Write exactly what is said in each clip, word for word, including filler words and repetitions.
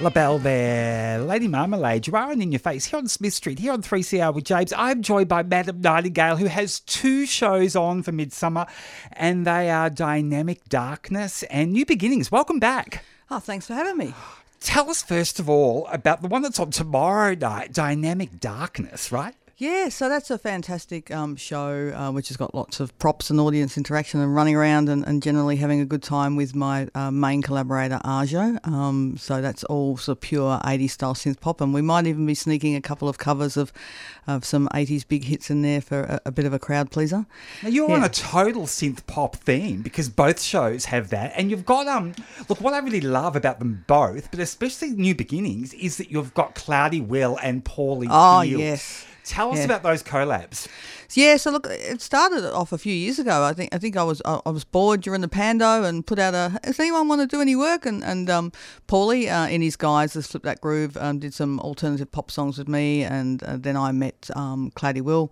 LaBelle there, Lady Marmalade, you are on In Your Face, here on Smith Street, here on three C R with James. I'm joined by Madam Nightingale, who has two shows on for Midsummer, and they are Dynamic Darkness and New Beginnings. Welcome back. Oh, thanks for having me. Tell us first of all about the one that's on tomorrow night, Dynamic Darkness, right? Yeah, so that's a fantastic um, show uh, which has got lots of props and audience interaction and running around and, and generally having a good time with my uh, main collaborator, Arjo. Um, so that's all sort of pure eighties style synth pop, and we might even be sneaking a couple of covers of, of some eighties big hits in there for a, a bit of a crowd pleaser. Now you're yeah. on a total synth pop theme because both shows have that, and you've got, um. look, what I really love about them both, but especially New Beginnings, is that you've got Cloudy Will and Paulie Oh, Fields. yes. Tell us Yeah. about those collabs. Yeah, so look, it started off a few years ago. I think I think I was I, I was bored during the Pando and put out a. Does anyone want to do any work? And and um, Paulie, uh, in his guise, the Flip That Groove, um, did some alternative pop songs with me, and uh, then I met um, Cloudy Will,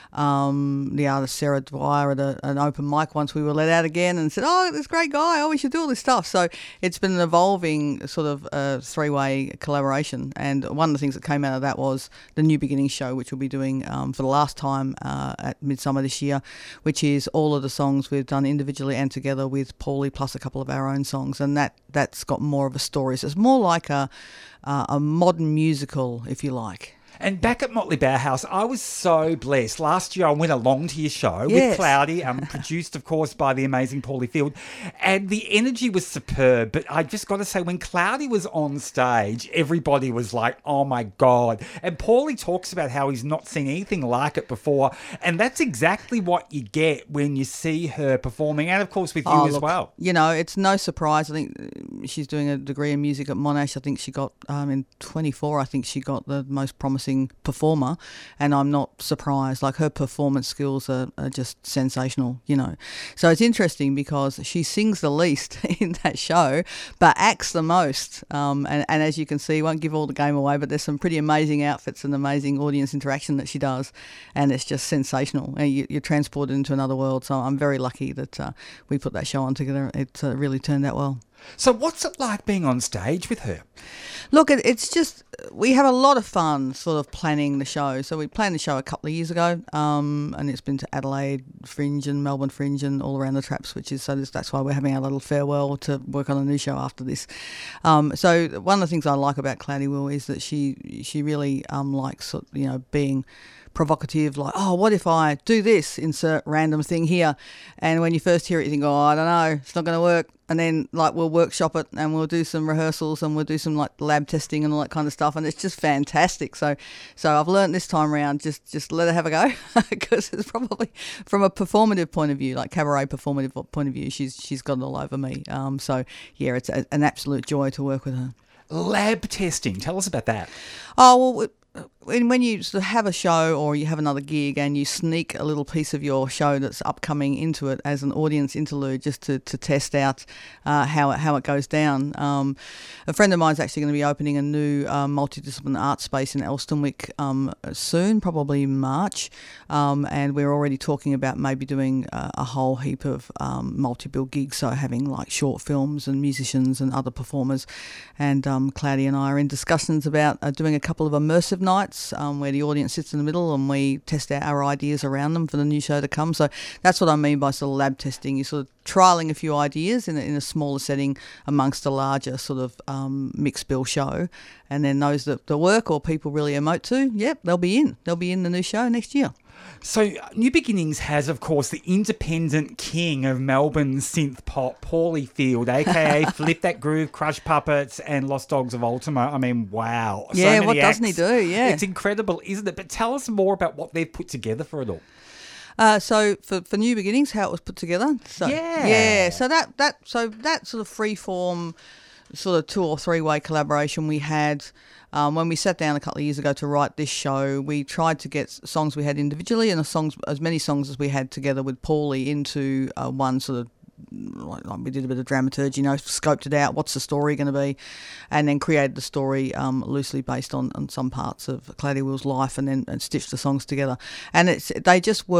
um, the artist Sarah Dwyer at a, an open mic once we were let out again, and said, "Oh, this great guy! Oh, we should do all this stuff." So it's been an evolving sort of uh, three-way collaboration, and one of the things that came out of that was the New Beginnings show, which we'll be doing um, for the last time. Uh, at Midsummer this year, which is all of the songs we've done individually and together with Paulie, plus a couple of our own songs, and that that's got more of a story. So it's more like a uh, a modern musical, if you like. And back at Motley Bauhaus, I was so blessed. Last year I went along to your show Yes. with Cloudy, um, produced, of course, by the amazing Paulie Field, and the energy was superb. But I just got to say, when Cloudy was on stage, everybody was like, oh my God. And Paulie talks about how he's not seen anything like it before, and that's exactly what you get when you see her performing, and of course with you Oh, as look, well. You know, it's no surprise. I think uh, she's doing a degree in music at Monash. I think she got, um, in twenty-four, I think she got the most promising performer, and I'm not surprised. Like, her performance skills are, are just sensational, you know. So it's interesting because she sings the least in that show, but acts the most. Um, and, and as you can see, won't give all the game away, but there's some pretty amazing outfits and amazing audience interaction that she does, and it's just sensational. And you, you're transported into another world. So I'm very lucky that uh, we put that show on together. It uh, really turned out well. So what's it like being on stage with her? Look, it, it's just, we have a lot of fun sort of planning the show. So we planned the show a couple of years ago, um, and it's been to Adelaide Fringe and Melbourne Fringe and all around the traps, which is, so this, that's why we're having our little farewell to work on a new show after this. Um, so one of the things I like about Cloudy Will is that she she really um, likes, you know, being provocative, like, oh, what if I do this, insert random thing here, and when you first hear it you think, oh, I don't know, it's not going to work, and then like we'll workshop it and we'll do some rehearsals and we'll do some like lab testing and all that kind of stuff, and it's just fantastic. So so I've learned this time around, just just let her have a go, because it's probably from a performative point of view, like cabaret performative point of view, she's she's got it all over me. Um, so yeah, it's a, an absolute joy to work with her. Lab testing, tell us about that. Oh, well, when when you sort of have a show or you have another gig and you sneak a little piece of your show that's upcoming into it as an audience interlude, just to, to test out uh, how it how it goes down. Um, a friend of mine's actually going to be opening a new uh, multidisciplinary art space in Elstonwick um, soon, probably March, um, and we're already talking about maybe doing uh, a whole heap of um, multi-bill gigs, so having like short films and musicians and other performers. And um, Cloudy and I are in discussions about uh, doing a couple of immersive nights um, where the audience sits in the middle and we test out our ideas around them for the new show to come. So that's what I mean by sort of lab testing. You're sort of trialling a few ideas in a, in a smaller setting amongst a larger sort of um, mixed bill show, and then those that, that work or people really emote to, yep, they'll be in. They'll be in the new show next year. So New Beginnings has, of course, the independent king of Melbourne synth pop, Paulie Field, a k a. Flip That Groove, Crush Puppets and Lost Dogs of Ultimo. I mean, wow. So Yeah, many what acts. doesn't he do? Yeah. It's incredible, isn't it? But tell us more about what they've put together for it all. Uh, so for, for New Beginnings, how it was put together. So, Yeah. Yeah. So that, that so that sort of free form, sort of two or three way collaboration we had. Um, when we sat down a couple of years ago to write this show, we tried to get songs we had individually and the songs, as many songs as we had together with Paulie, into uh, one sort of, like, like we did a bit of dramaturgy, you know, scoped it out, what's the story going to be, and then created the story um, loosely based on, on some parts of Cloudy Will's life, and then and stitched the songs together. And it's they just worked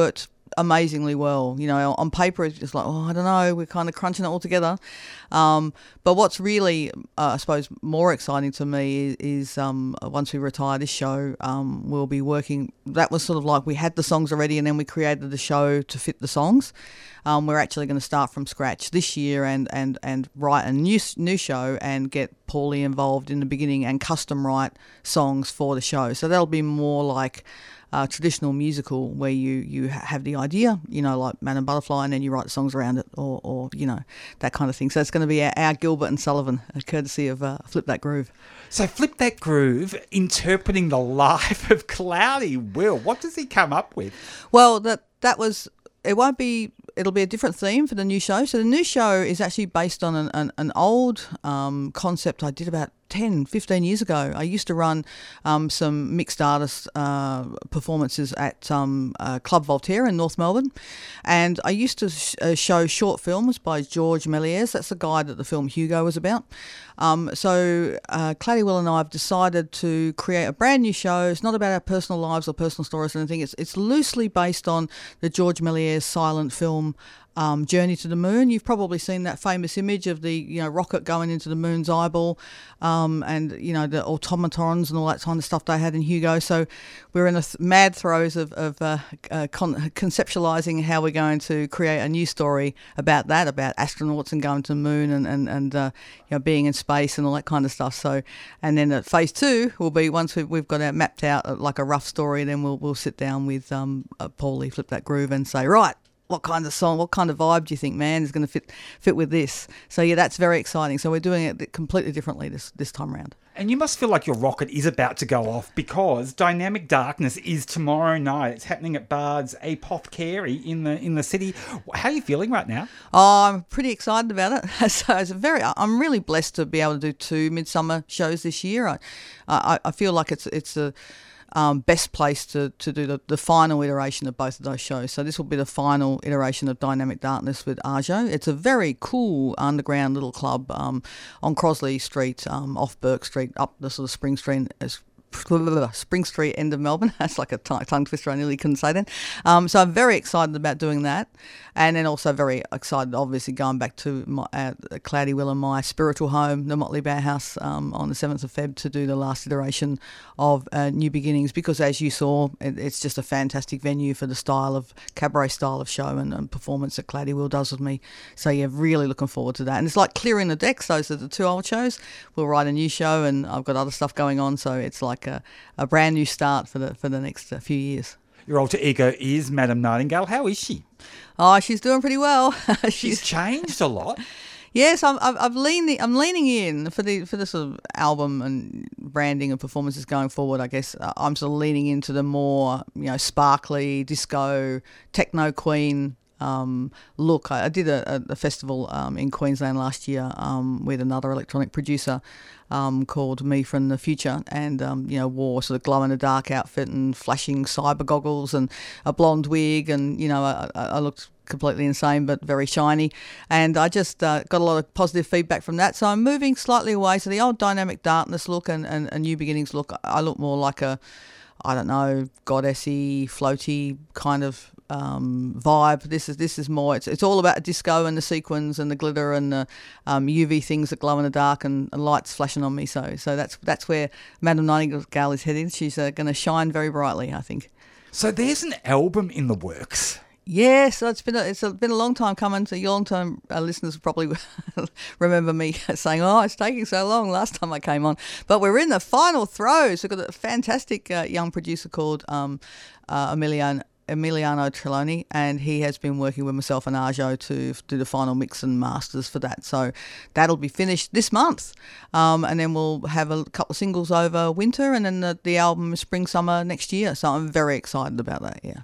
amazingly well. You know, on paper it's just like, oh, I don't know, we're kind of crunching it all together. Um, but what's really, uh, I suppose, more exciting to me is, is um, once we retire this show, um, we'll be working. That was sort of like we had the songs already, and then we created the show to fit the songs. Um, we're actually going to start from scratch this year and, and, and write a new new show and get Paulie involved in the beginning and custom write songs for the show. So that'll be more like a traditional musical where you, you have the idea, you know, like Madame Butterfly, and then you write the songs around it, or, or you know, that kind of thing. So it's going to be our, our Gilbert and Sullivan, courtesy of uh, Flip That Groove. So Flip That Groove, interpreting the life of Cloudy Will. What does he come up with? Well, that that was, it won't be, it'll be a different theme for the new show. So the new show is actually based on an, an, an old um, concept I did about ten, fifteen years ago. I used to run um, some mixed artist uh, performances at um, uh, Club Voltaire in North Melbourne. And I used to sh- uh, show short films by George Méliès. That's the guy that the film Hugo was about. Um, so uh, Cloudy Will and I have decided to create a brand new show. It's not about our personal lives or personal stories or anything. It's, it's loosely based on the George Méliès silent film Um, Journey to the Moon. You've probably seen that famous image of the, you know, rocket going into the moon's eyeball, um, and, you know, the automatons and all that kind of stuff they had in Hugo. So we're in the th- mad throes of, of uh, uh, con- conceptualising how we're going to create a new story about that, about astronauts and going to the moon and, and, and uh, you know, being in space and all that kind of stuff. So, and then at phase two will be, once we've, we've got it mapped out uh, like a rough story, then we'll, we'll sit down with um, uh, Paulie, Flip That Groove, and say, right, what kind of song, what kind of vibe do you think, man, is going to fit fit with this? So, yeah, that's very exciting. So we're doing it completely differently this, this time around. And you must feel like your rocket is about to go off, because Dynamic Darkness is tomorrow night. It's happening at Bard's Apothecary in the in the city. How are you feeling right now? Oh, I'm pretty excited about it. So it's a very, I'm really blessed to be able to do two Midsummer shows this year. I I, I feel like it's it's a Um, best place to, to do the, the final iteration of both of those shows. So this will be the final iteration of Dynamic Darkness with Arjo. It's a very cool underground little club um, on Crosley Street, um, off Burke Street, up the sort of Spring Street, as Spring Street end of Melbourne. That's like a t- tongue twister. I nearly couldn't say that. Um, so I'm very excited about doing that, and then also very excited, obviously, going back to my, uh, Cloudy Will and my spiritual home, the Motley Bear House, um, on the seventh of February to do the last iteration of uh, New Beginnings, because as you saw, it, it's just a fantastic venue for the style of cabaret style of show and, and performance that Cloudy Will does with me. So yeah, really looking forward to that. And it's like clearing the decks. Those are the two old shows. We'll write a new show, and I've got other stuff going on. So it's like A, a brand new start for the for the next uh, few years. Your alter ego is Madame Nightingale. How is she? Oh, she's doing pretty well. she's, she's changed a lot. Yes, I'm. I've, I've leaning. I'm leaning in for the for the sort of album and branding and performances going forward. I guess uh, I'm sort of leaning into the more, you know, sparkly disco techno queen Um, look. I, I did a, a, a festival um, in Queensland last year um, with another electronic producer um, called Me from the Future, and um, you know, wore sort of glow in the dark outfit and flashing cyber goggles and a blonde wig, and you know, I, I looked completely insane but very shiny, and I just uh, got a lot of positive feedback from that. So I'm moving slightly away. So the old Dynamic Darkness look and, and, and New Beginnings look, I look more like a, I don't know, goddessy, floaty kind of um, vibe. This is this is more. It's it's all about disco and the sequins and the glitter and the um, U V things that glow in the dark and, and lights flashing on me. So so that's that's where Madame Nightingale is heading. She's uh, going to shine very brightly, I think. So there's an album in the works. Yes, so it's been a, it's a, been a long time coming. So your long-term uh, listeners probably remember me saying, "Oh, it's taking so long." Last time I came on, but we're in the final throes. We've got a fantastic uh, young producer called um, uh, Emiliano Emiliano Trelawney, and he has been working with myself and Arjo to do the final mix and masters for that. So that'll be finished this month, um, and then we'll have a couple of singles over winter, and then the, the album is spring summer next year. So I'm very excited about that. Yeah.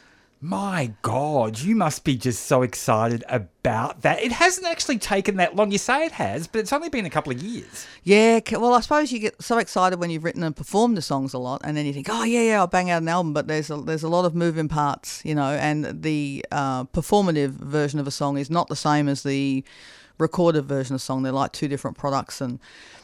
My God, you must be just so excited about that. It hasn't actually taken that long. You say it has, but it's only been a couple of years. Yeah, well, I suppose you get so excited when you've written and performed the songs a lot, and then you think, oh, yeah, yeah, I'll bang out an album, but there's a, there's a lot of moving parts, you know, and the uh, performative version of a song is not the same as the recorded version of a song. They're like two different products, and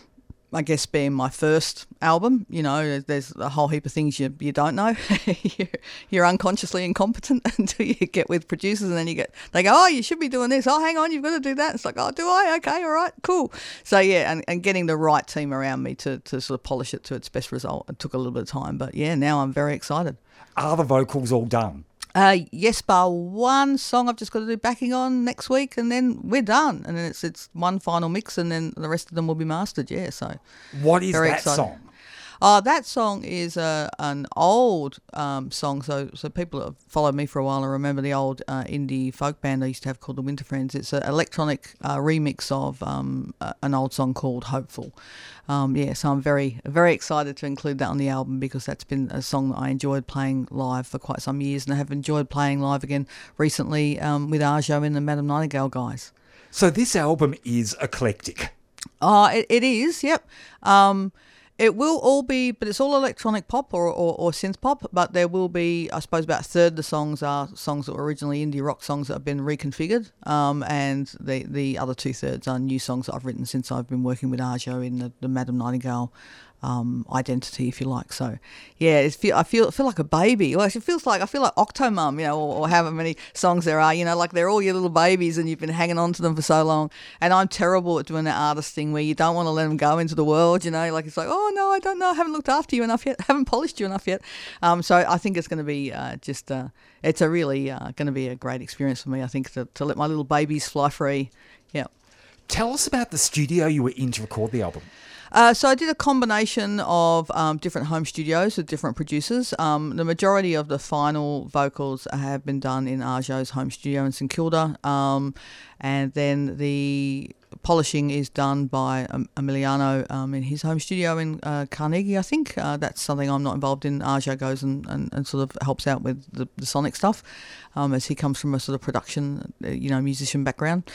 I guess being my first album, you know, there's a whole heap of things you you don't know. you're, you're unconsciously incompetent until you get with producers, and then you get they go, oh, you should be doing this. Oh, hang on, you've got to do that. It's like, oh, do I? Okay, all right, cool. So yeah, and, and getting the right team around me to to sort of polish it to its best result. It took a little bit of time, but yeah, now I'm very excited. Are the vocals all done? Uh, yes, bar one song I've just got to do backing on next week, and then we're done. And then it's it's one final mix, and then the rest of them will be mastered. Yeah, so what is very that excited. song? Oh, that song is uh, an old um, song. So, so people that have followed me for a while and remember the old uh, indie folk band I used to have called the Winter Friends. It's an electronic uh, remix of um, uh, an old song called Hopeful. Um, yeah, so I'm very, very excited to include that on the album because that's been a song that I enjoyed playing live for quite some years, and I have enjoyed playing live again recently um, with Arjo and the Madame Nightingale guys. So this album is eclectic. Oh, it, it is, yep. Um, It will all be, but it's all electronic pop or, or, or synth pop, but there will be, I suppose, about a third of the songs are songs that were originally indie rock songs that have been reconfigured, um, and the, the other two-thirds are new songs that I've written since I've been working with Arjo in the, the Madame Nightingale um, identity, if you like. So, yeah, it's feel, I feel feel like a baby. Well, it feels like, I feel like Octomum, you know, or, or however many songs there are, you know, like they're all your little babies and you've been hanging on to them for so long. And I'm terrible at doing that artist thing where you don't want to let them go into the world, you know, like it's like, oh, no, I don't know, I haven't looked after you enough yet, haven't polished you enough yet. Um, so I think it's going to be uh, just, uh, it's a really uh, going to be a great experience for me, I think, to, to let my little babies fly free. Yeah. Tell us about the studio you were in to record the album. Uh, so I did a combination of um, different home studios with different producers. Um, the majority of the final vocals have been done in Arjo's home studio in St Kilda, um, and then the polishing is done by um, Emiliano um, in his home studio in uh, Carnegie, I think. Uh, that's something I'm not involved in. Arjo goes and, and, and sort of helps out with the, the sonic stuff, um, as he comes from a sort of production, you know, musician background.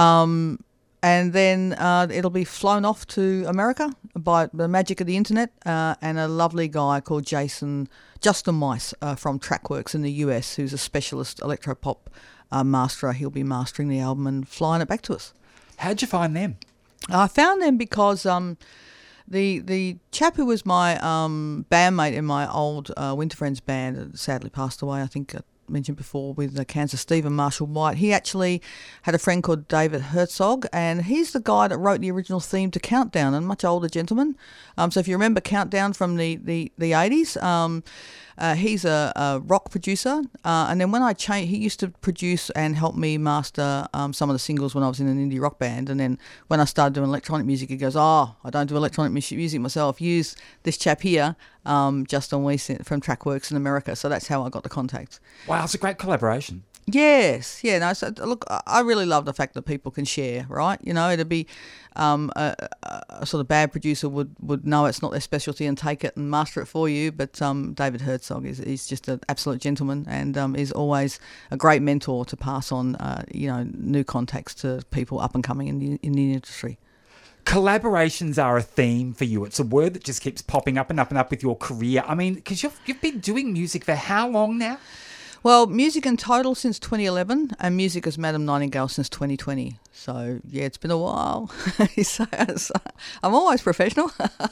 Um, And then uh, it'll be flown off to America by the magic of the internet, uh, and a lovely guy called Jason Justin Weiss uh, from Trackworks in the U S, who's a specialist electropop uh, masterer. He'll be mastering the album and flying it back to us. How'd you find them? I found them because um, the the chap who was my um, bandmate in my old uh, Winter Friends band sadly passed away, I think, uh, mentioned before with the cancer, Stephen Marshall White. He actually had a friend called David Herzog, and he's the guy that wrote the original theme to Countdown, a much older gentleman. Um, so if you remember Countdown from the, the, the eighties, um, uh, he's a, a rock producer. Uh, and then when I changed, he used to produce and help me master um, some of the singles when I was in an indie rock band. And then when I started doing electronic music, he goes, oh, I don't do electronic music myself. Use this chap here, um, Justin Weiss from Trackworks in America. So that's how I got the contact. Wow, it's a great collaboration. Yes, yeah. No, so look, I really love the fact that people can share, right? You know, it'd be um, a, a sort of bad producer would, would know it's not their specialty and take it and master it for you. But um, David Herzog is is just an absolute gentleman, and um, is always a great mentor to pass on, uh, you know, new contacts to people up and coming in the in the industry. Collaborations are a theme for you. It's a word that just keeps popping up and up and up with your career. I mean, because you've you've been doing music for how long now? Well, music in total since twenty eleven, and music as Madame Nightingale since twenty twenty. So, yeah, it's been a while. so, so, I'm always professional.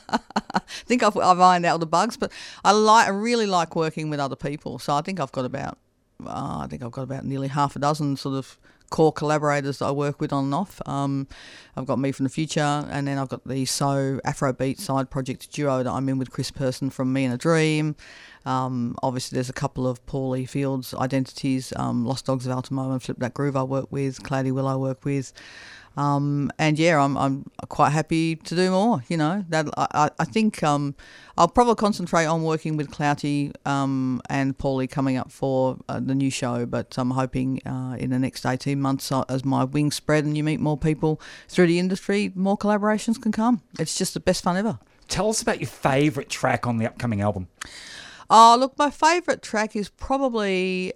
I think I've, I've ironed out all the bugs, but I like, I really like working with other people. So I think I've got about, uh, I think I've got about nearly half a dozen sort of core collaborators that I work with on and off. Um, I've got Me from the Future, and then I've got the So Afrobeat side project duo that I'm in with Chris Person from Me and a Dream. Um, obviously, there's a couple of Paulie Fields identities, um, Lost Dogs of Altimo and Flip That Groove I work with, Cloudy Will I work with. Um, and yeah, I'm I'm quite happy to do more. You know, that I I think um, I'll probably concentrate on working with Clouty um, and Paulie coming up for uh, the new show. But I'm hoping uh, in the next eighteen months, uh, as my wings spread and you meet more people through the industry, more collaborations can come. It's just the best fun ever. Tell us about your favourite track on the upcoming album. Oh, look, my favourite track is probably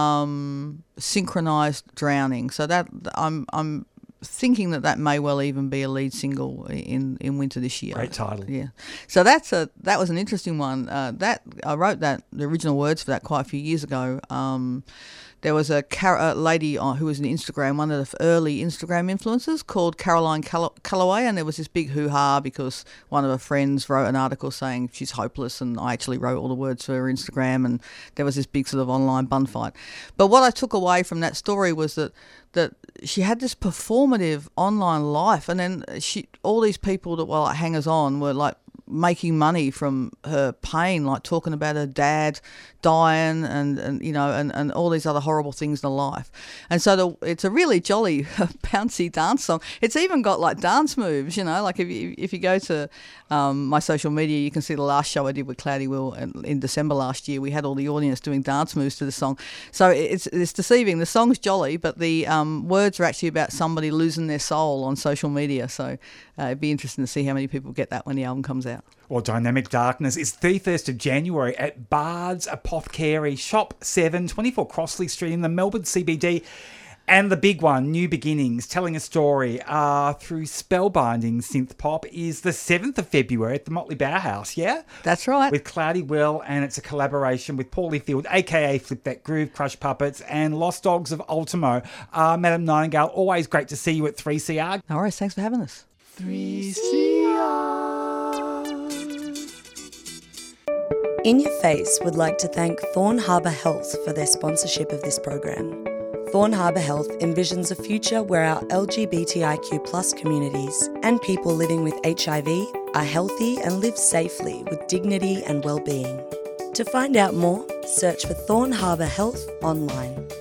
um, Synchronised Drowning. So that I'm I'm. thinking that that may well even be a lead single in, in winter this year. Great title. Yeah. So that's a that was an interesting one. Uh, that I wrote that the original words for that quite a few years ago. Um, there was a, car- a lady on, who was an Instagram, one of the early Instagram influencers called Caroline Call- Calloway, and there was this big hoo-ha because one of her friends wrote an article saying she's hopeless, and I actually wrote all the words for her Instagram, and there was this big sort of online bun fight. But what I took away from that story was that that she had this performative online life, and then she all these people that were like hangers-on were like making money from her pain, like talking about her dad dying and, and you know, and, and all these other horrible things in her life. And so the, it's a really jolly, bouncy dance song. It's even got like dance moves, you know, like if you, if you go to um, my social media, you can see the last show I did with Cloudy Will in December last year. We had all the audience doing dance moves to the song. So it's it's deceiving. The song's jolly, but the um, words are actually about somebody losing their soul on social media. So uh, it'd be interesting to see how many people get that when the album comes out. Well, Dynamic Darkness is thirty-first of January at Bard's Apothecary, Shop seven, twenty-four Crossley Street in the Melbourne C B D. And the big one, New Beginnings, telling a story uh, through spellbinding synth pop, is the seventh of February at the Motley Bauhaus, yeah? That's right. With Cloudy Will, and it's a collaboration with Paulie Field, a k a. Flip That Groove, Crush Puppets, and Lost Dogs of Ultimo. Uh, Madam Nightingale, always great to see you at three C R. No worries, thanks for having us. three C R. In Your Face would like to thank Thorn Harbour Health for their sponsorship of this program. Thorn Harbour Health envisions a future where our L G B T I Q plus communities and people living with H I V are healthy and live safely with dignity and well-being. To find out more, search for Thorn Harbour Health online.